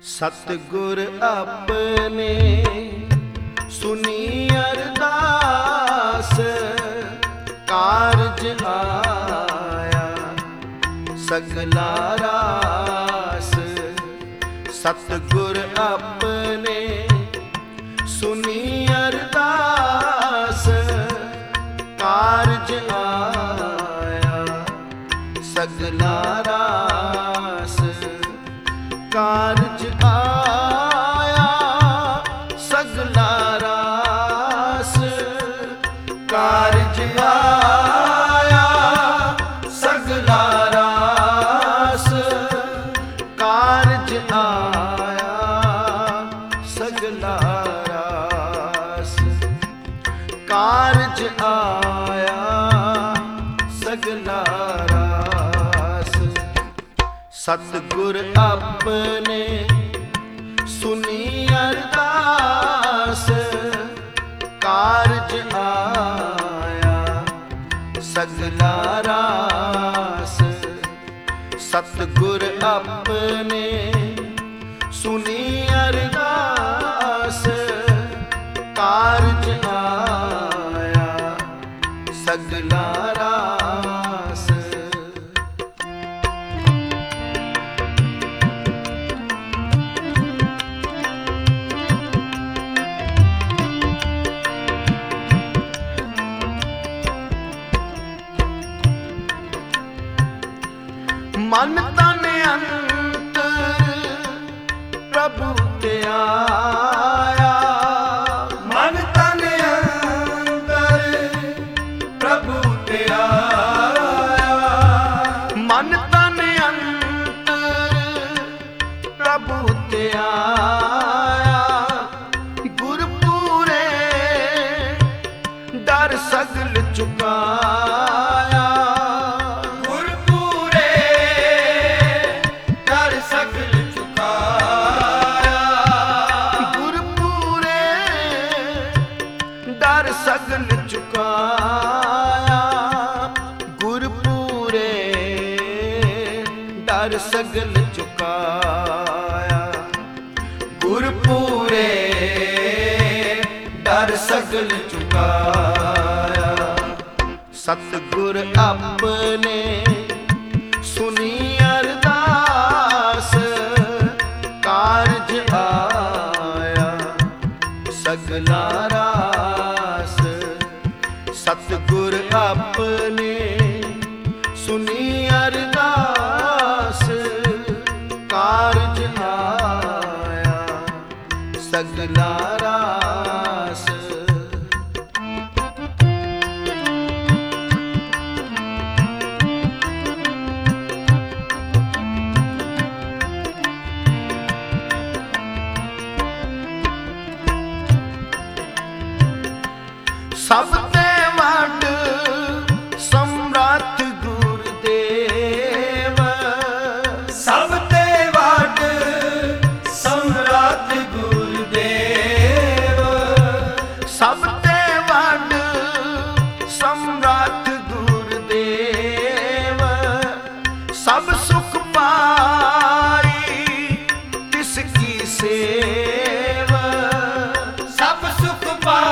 ਸਤਿਗੁਰ ਆਪਣੇ ਸੁਣੀ ਅਰਦਾਸ, ਕਾਰਜ ਆਇਆ ਸਗਲਾ ਰਾਸ। ਸਤਿਗੁਰ ਆਪਣੇ ਸੁਣੀ ਅਰਦਾਸ, ਕਾਰਜ ਆਇਆ ਸਗਲਾ ਰਾਸ। ਕਾਰਜ ਆਇਆ ਸਗਲਾ ਰਾਸ, ਕਾਰਜ ਆਇਆ ਸਗਲਾ ਰਾਸ। ਕਾਰਜ ਆਇਆ ਸਗਲਾ ਰਾਸ, ਕਾਰਜ ਆਇਆ ਸਗਲਾ ਰਾਸ। ਸਤਿਗੁਰ ਆਪਣੇ ਸੁਣੀ ਅਰਦਾਸ, ਕਾਰਜ ਆਇਆ ਸਗਲਾ ਰਾਸ। ਸਤਿਗੁਰ ਆਪਣੇ ਸੁਣੀ ਅਰਦਾਸ, ਕਾਰਜ ਆਇਆ ਸਗਲਾ ਰਾਸ। ਮਨ ਤਨ ਅੰਤਰ ਪ੍ਰਭੂ ਤੇ ਆਇਆ, ਮਨ ਤਨ ਅੰਤਰ ਪ੍ਰਭੂ ਤੇ ਆਇਆ। ਮਨ ਤਨ ਅੰਤਰ ਪ੍ਰਭੂ ਤੇ ਆਇਆ, ਗੁਰਪੂਰੇ ਡਰ ਸਗਲ ਚੁਕਾਇਆ। ਡਰ ਸਗਲ ਚੁਕਾਇਆ, ਗੁਰਪੂਰੇ ਡਰ ਸਗਲ ਚੁਕਾਇਆ। ਗੁਰਪੂਰੇ ਡਰ ਸਗਲ ਚੁਕਾਇਆ। ਸਤਿਗੁਰ ਆਪਣੇ ਸੁਣੀ ਅਰਦਾਸ, ਕਾਰਜ ਆਇਆ ਸਗਲਾ ਰਾਸ। ਸਤਿਗੁਰ ਆਪਣੇ ਸੁਣੀ ਅਰਦਾਸ, ਕਾਰਜ ਆਇਆ ਸਗਲਾ ਰਾਸ। ਸਭ ਤੇ ਵੱਡ ਸਮਰੱਥ ਗੁਰਦੇਵ, ਸਭ ਤੇ ਵੱਡ ਸਮਰੱਥ ਗੁਰਦੇਵ। ਸਭ ਤੇ ਵੱਡ ਸਮਰੱਥ ਗੁਰਦੇਵ। ਸਭ ਸੁਖ ਪਾਈ ਤਿਸ ਕੀ ਸੇਵ। ਸਭ ਸੁਖ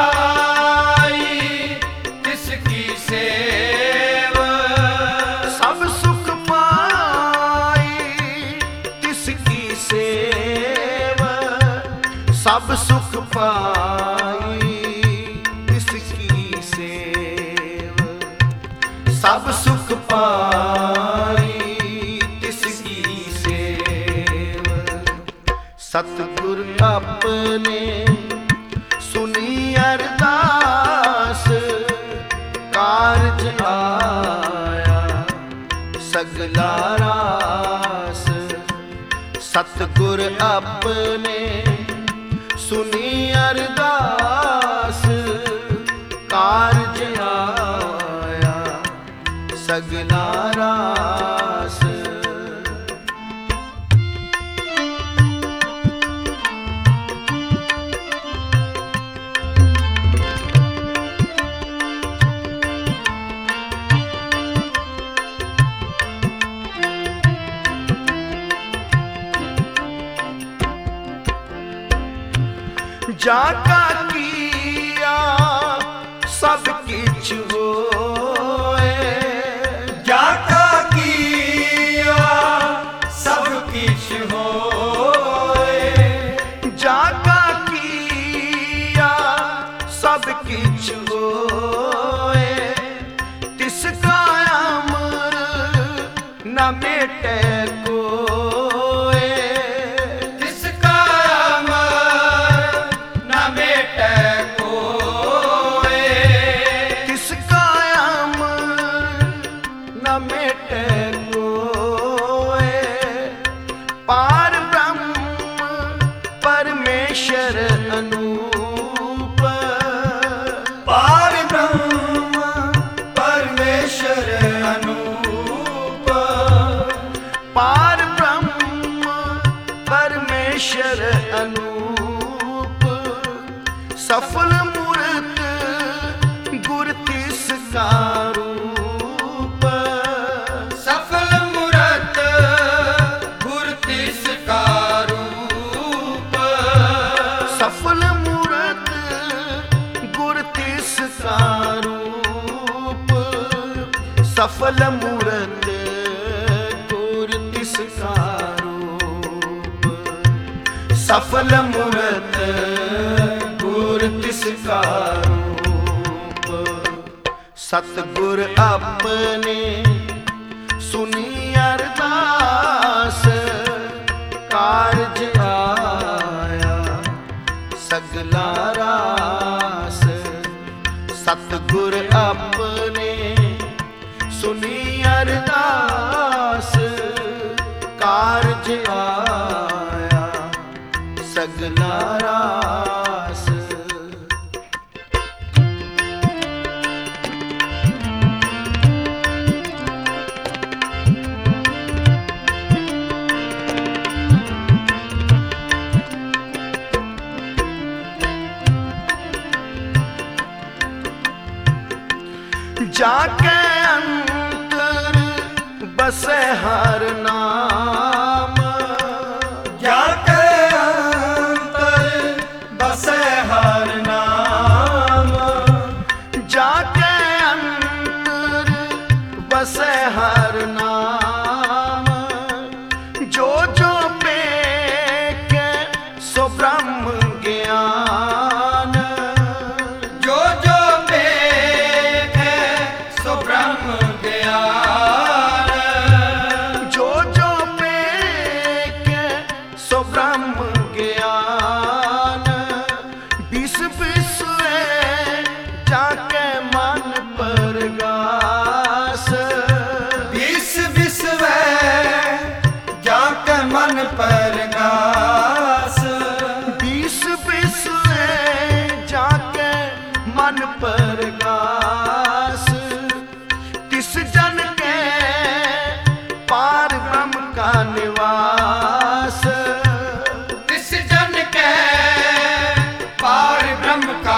ਪਾਈ ਤਿਸ ਕੀ ਸੇਵ। ਸਭ ਸੁਖ ਪਾਈ ਤਿਸ ਕੀ ਸੇਵ। ਸਭ ਸੁਖ ਪਾਈ ਤਿਸ ਕੀ ਸੇਵ। ਸਭ ਸੁਖ ਪਾਈ ਤਿਸ ਕੀ ਸੇਵ। ਸਤਿਗੁਰ ਆਪਣੇ ਸੁਣੀ ਅਰਦਾਸ, ਕਾਰਜ ਆਇਆ ਸਗਲਾ ਰਾਸ। ਸਤਿਗੁਰ ਆਪਣੇ ਸੁਣੀ ਅਰਦਾਸ, ਕਾਰਜ ਆਇਆ ਸਗਲਾ ਰਾਸ। जाका किया सब किछ होए, जाका किया सब किछ होए, जाका किया सब किछ होए, तिसका अमर न मेटे कोए, तिसका अमर न मेटे कोए, तिसका अमर न मेटे कोए, पार ब्रह्म परमेश्वर अनूप, पार ब्रह्म परमेश्वर अनूप, पार ब्रह्म परमेश्वर अनूप, सफल मूर्त गुर तिसका रूप, सफल मूरत गुर तिसका रूप, सफल मूर्त गुर तिसका रूप, सफल मूर्त गुर तिसका रूप, सफल मूर्त गुर तिसका रूप। सतगुर अपने सुनी अरदास, कारज आया सगला रास, सतगुर अपने सुनी अरदास, कारज आया सगला रास। जाके अंतर बसे हर नाम, जाके अंतर बसे हर नाम, जाके अंतर बसे हर नाम, जो जो पेके सो ब्रह्म ज्ञान, जो जो पेखे सो ब्रह्म ज्ञान, जो जो पेके सो ब्रह्म ज्ञान, बिस बिसवे जाके मन परगास, विस विसवे जाके मन परगास, बिस बिसवे जाके मन परगास, तिस जन के पार ब्रह्म का निवास, तिस जन के पार ब्रह्म का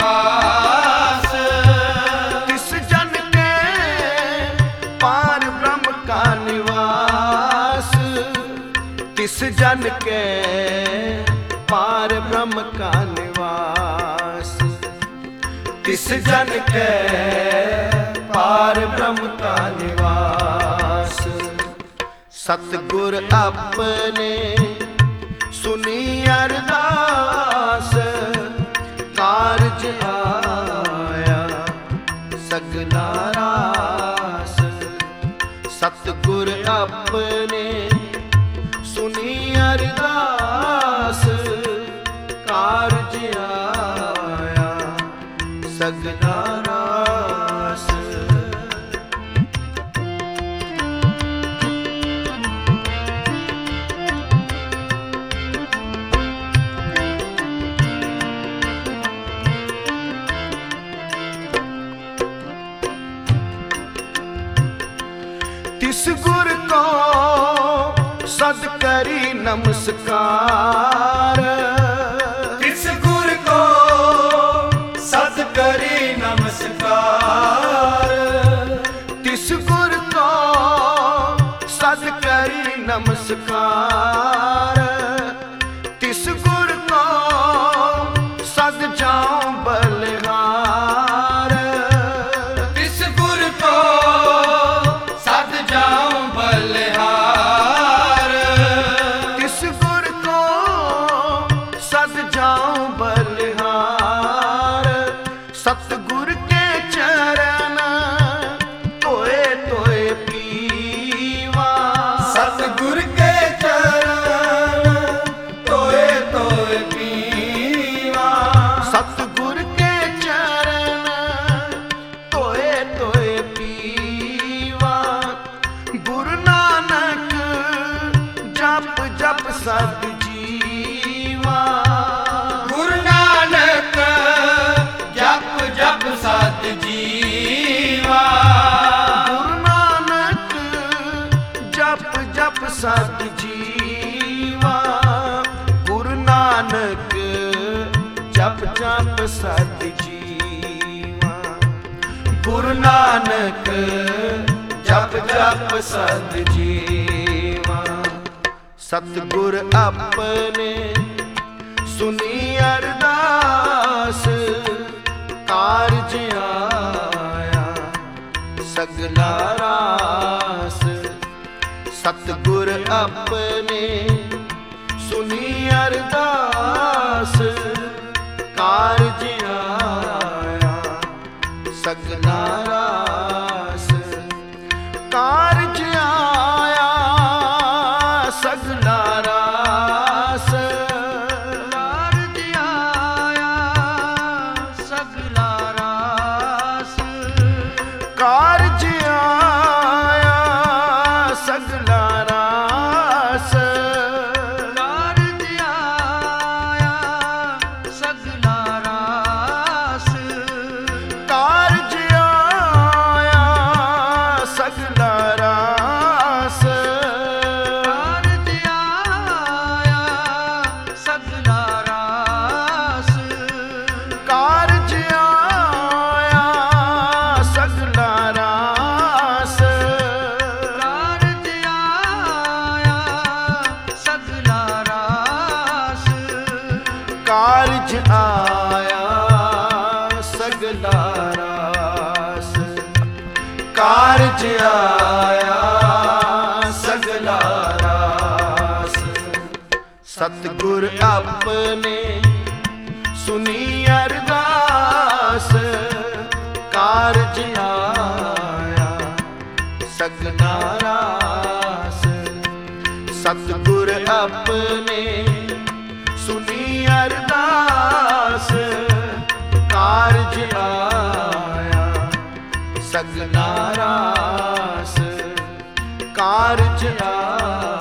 निवास, तिस जन के पार ब्रह्म का निवास, तिस जन के पार ब्रह्म का निवास, तिस जन के पार ब्रह्म का निवास। सतगुर अपने सुनी अरदास, कारज आया सगला रास, सतगुर अपने सुनी अरदास, कारज आया सगला रास। तिस गुर को सद करी नमस्कार, तिस गुर को सद करी नमस्कार, तिस गुर को सद करी नमस्कार, तिस गुर को ਸਦ ਜੀਵਾ। ਗੁਰੂ ਨਾਨਕ ਜਪ ਜਪ ਸਤ ਜੀਵਾ। ਗੁਰੂ ਨਾਨਕ ਜਪ ਜਪ ਸਦ ਜੀਵਾ। ਗੁਰੂ ਨਾਨਕ ਜਪ ਜਪ ਸਦ ਜੀਵਾ। ਗੁਰੂ ਨਾਨਕ ਜਪ ਜਪ ਸਦ ਜੀਵਾ। ਸਤਿਗੁਰ ਆਪਣੇ ਸੁਨੀ ਅਰਦਾਸ ਕਾਰਜ ਆਇਆ ਸਗਲਾ ਰਾਸ। ਸਤਿਗੁਰ ਆਪਣੇ ਸੁਨੀ ਅਰਦਾਸ ਕਾਰਜ ਆਇਆ ਸਗਲਾ ਰਾਸ। ਕਾਰਜ ਆਇਆ ਸਗਲਾ ਰਾਸ। ਕਾਰਜ ਆਇਆ ਸਗਲਾ ਰਾਸ। ਕਾਰਜ ਆਇਆ ਸਗਲਾ ਰਾਸ। ਕਾਰਜ ਆਇਆ ਸਗਲਾ ਰਾਸ। ਕਾਰਜ ਆਇਆ ਸਗਲਾ ਰਾਸ। ਕਾਰਜ ਆਇਆ ਸਗਲਾ ਰਾਸ। ਕਾਰਜ ਆਇਆ ਸਗਲਾ ਰਾਸ। ਕਾਰਜ ਆਇਆ ਸਗਲਾ ਰਾਸ। ਕਾਰਜ ਆਇਆ ਸਗਲਾ ਰਾਸ। ਕਾਰਜ ਆਇਆ ਸਗਲਾ ਰਾਸ। ਸਤਿਗੁਰ ਆਪਣੇ ਸੁਨੀ ਅਰਦਾਸ ਕਾਰਜ ਆਇਆ ਸਗਲਾ ਰਾਸ। ਸਤਿਗੁਰ ਆਪਣੇ ਸੁਨੀ ਅਰਦਾਸ ਕਾਰਜ ਆਇਆ ਸਗਲਾ ਰਾਸ। ਕਾਰਜ ਆਇਆ